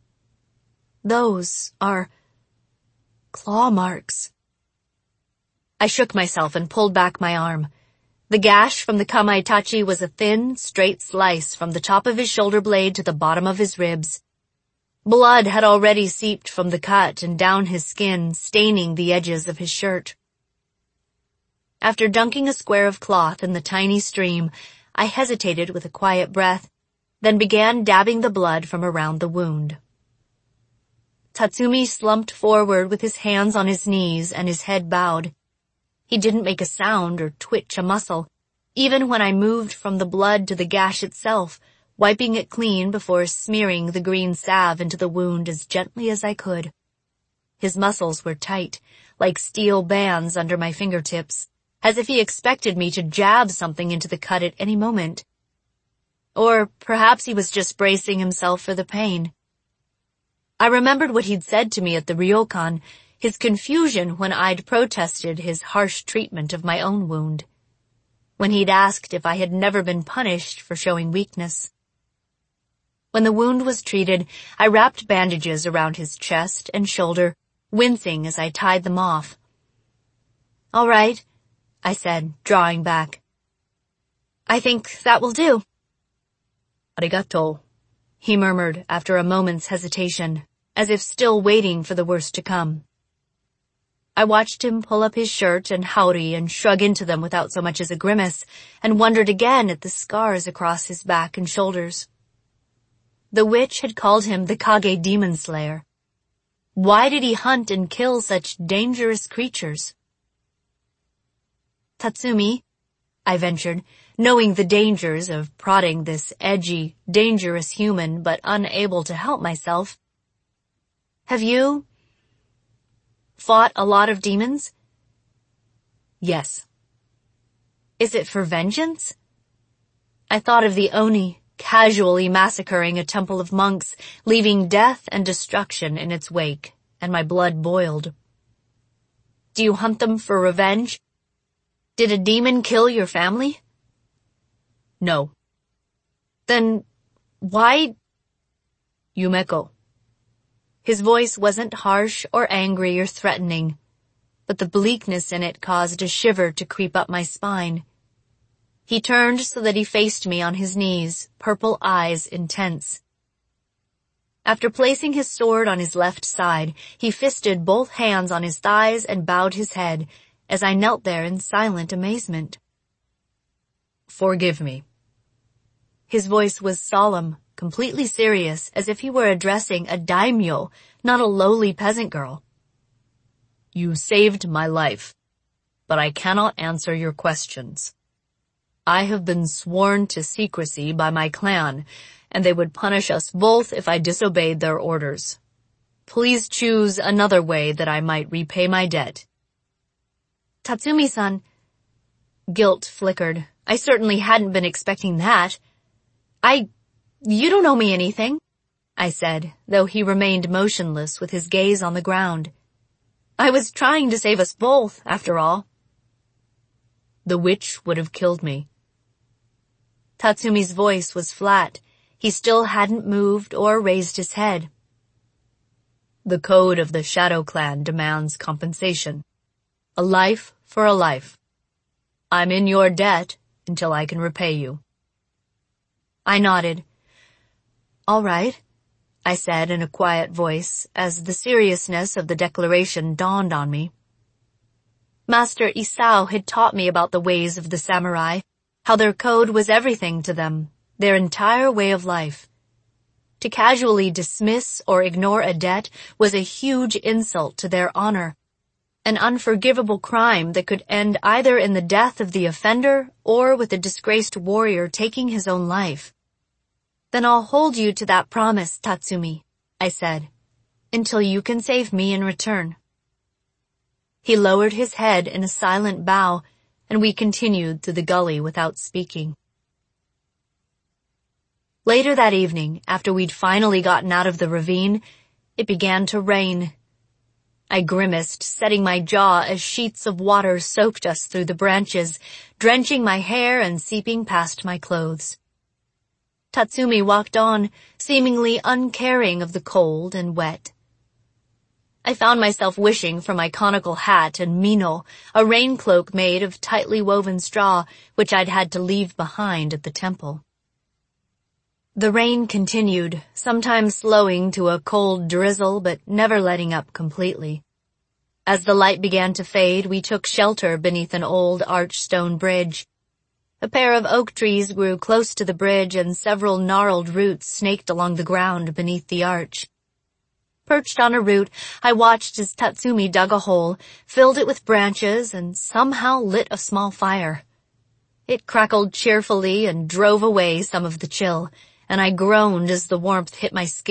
[SPEAKER 1] Those are claw marks. I shook myself and pulled back my arm. The gash from the Kamaitachi was a thin, straight slice from the top of his shoulder blade to the bottom of his ribs. Blood had already seeped from the cut and down his skin, staining the edges of his shirt. After dunking a square of cloth in the tiny stream, I hesitated with a quiet breath, then began dabbing the blood from around the wound. Tatsumi slumped forward with his hands on his knees and his head bowed. He didn't make a sound or twitch a muscle, even when I moved from the blood to the gash itself, wiping it clean before smearing the green salve into the wound as gently as I could. His muscles were tight, like steel bands under my fingertips, as if he expected me to jab something into the cut at any moment. Or perhaps he was just bracing himself for the pain. I remembered what he'd said to me at the ryokan, his confusion when I'd protested his harsh treatment of my own wound, when he'd asked if I had never been punished for showing weakness. When the wound was treated, I wrapped bandages around his chest and shoulder, wincing as I tied them off. "All right," I said, drawing back. "I think that will do." "Arigato," he murmured after a moment's hesitation, as if still waiting for the worst to come. I watched him pull up his shirt and haori and shrug into them without so much as a grimace, and wondered again at the scars across his back and shoulders. The witch had called him the Kage Demon Slayer. Why did he hunt and kill such dangerous creatures? "Tatsumi," I ventured, knowing the dangers of prodding this edgy, dangerous human but unable to help myself. "Have you fought a lot of demons?" "Yes." "Is it for vengeance?" I thought of the Oni casually massacring a temple of monks, leaving death and destruction in its wake, and my blood boiled. "Do you hunt them for revenge? Did a demon kill your family?" "No." "Then why—" "Yumeko." His voice wasn't harsh or angry or threatening, but the bleakness in it caused a shiver to creep up my spine. He turned so that he faced me on his knees, purple eyes intense. After placing his sword on his left side, he fisted both hands on his thighs and bowed his head, as I knelt there in silent amazement. "Forgive me." His voice was solemn, completely serious, as if he were addressing a daimyo, not a lowly peasant girl. "You saved my life, but I cannot answer your questions. I have been sworn to secrecy by my clan, and they would punish us both if I disobeyed their orders. Please choose another way that I might repay my debt." "Tatsumi-san." Guilt flickered. I certainly hadn't been expecting that. You don't owe me anything," I said, though he remained motionless with his gaze on the ground. "I was trying to save us both, after all." "The witch would have killed me." Tatsumi's voice was flat. He still hadn't moved or raised his head. "The code of the Shadow Clan demands compensation. A life for a life. I'm in your debt until I can repay you." I nodded. "All right," I said in a quiet voice, as the seriousness of the declaration dawned on me. Master Isao had taught me about the ways of the samurai, how their code was everything to them, their entire way of life. To casually dismiss or ignore a debt was a huge insult to their honor, an unforgivable crime that could end either in the death of the offender or with a disgraced warrior taking his own life. "Then I'll hold you to that promise, Tatsumi," I said, "until you can save me in return." He lowered his head in a silent bow, and we continued through the gully without speaking. Later that evening, after we'd finally gotten out of the ravine, it began to rain. I grimaced, setting my jaw as sheets of water soaked us through the branches, drenching my hair and seeping past my clothes. Tatsumi walked on, seemingly uncaring of the cold and wet. I found myself wishing for my conical hat and mino, a rain cloak made of tightly woven straw, which I'd had to leave behind at the temple. The rain continued, sometimes slowing to a cold drizzle but never letting up completely. As the light began to fade, we took shelter beneath an old arched stone bridge. A pair of oak trees grew close to the bridge, and several gnarled roots snaked along the ground beneath the arch. Perched on a root, I watched as Tatsumi dug a hole, filled it with branches, and somehow lit a small fire. It crackled cheerfully and drove away some of the chill, and I groaned as the warmth hit my skin.